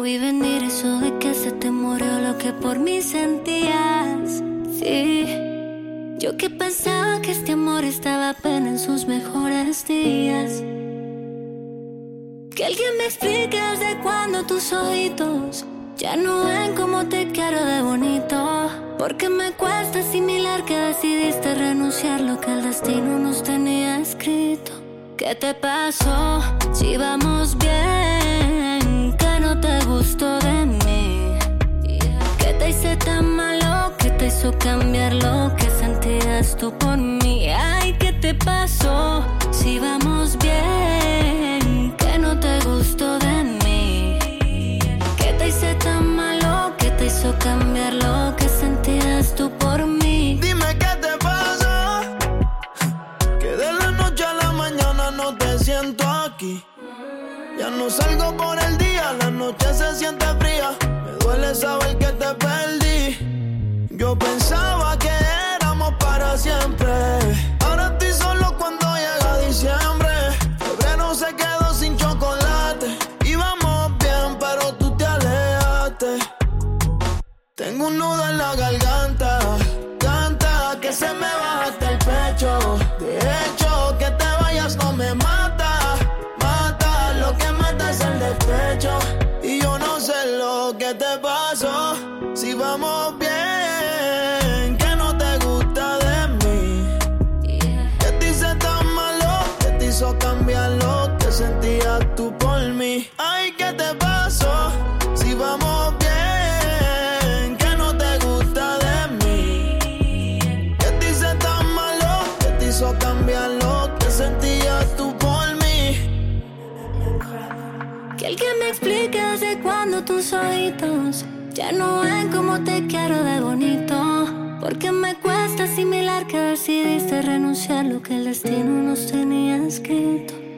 vi venir eso de que se te murió lo que por mí sentías. Sí, yo que pensaba que este amor estaba apenas en sus mejores días. Que alguien me explique desde cuándo tus ojitos ya no ven como te quiero de bonito. Porque me cuesta asimilar que decidiste renunciar lo que el destino nos tenía escrito. ¿Qué te pasó? Si vamos bien, que no te gustó de mí. ¿Qué te hice tan malo? ¿Qué te hizo cambiar lo que sentías tú por mí? Ay, ¿qué te pasó? Si vamos bien, que no te gustó de mí. ¿Qué te hice tan malo? ¿Qué te hizo cambiar lo que sentías tú por mí? Dime qué te pasó, que de la noche a la mañana no te siento aquí. Ya no salgo por el día, la noche se siente fría. Me duele saber que te perdí. Yo pensaba que éramos para siempre. Ahora estoy solo cuando llega diciembre. Febrero se quedó sin chocolate. Íbamos bien, pero tú te alejaste. Tengo un nudo en la garganta. Canta que se me baja hasta el pecho. De hecho, que te vayas no me mata. Mata, lo que mata es el despecho. Y yo no sé lo que te pasó. Si vamos bien, que no te gusta de mí. ¿Qué te hice tan malo? ¿Qué te hizo cambiar lo que sentías tú por mí? Ay, ¿qué te pasó? Si vamos bien, que no te gusta de mí. ¿Qué te hice tan malo? ¿Qué te hizo cambiar lo que sentías tú por mí? Que alguien me explique desde cuándo tus ojitos ya no ven como te quiero de bonito. Porque me cuesta asimilar que decidiste renunciar lo que el destino nos tenía escrito.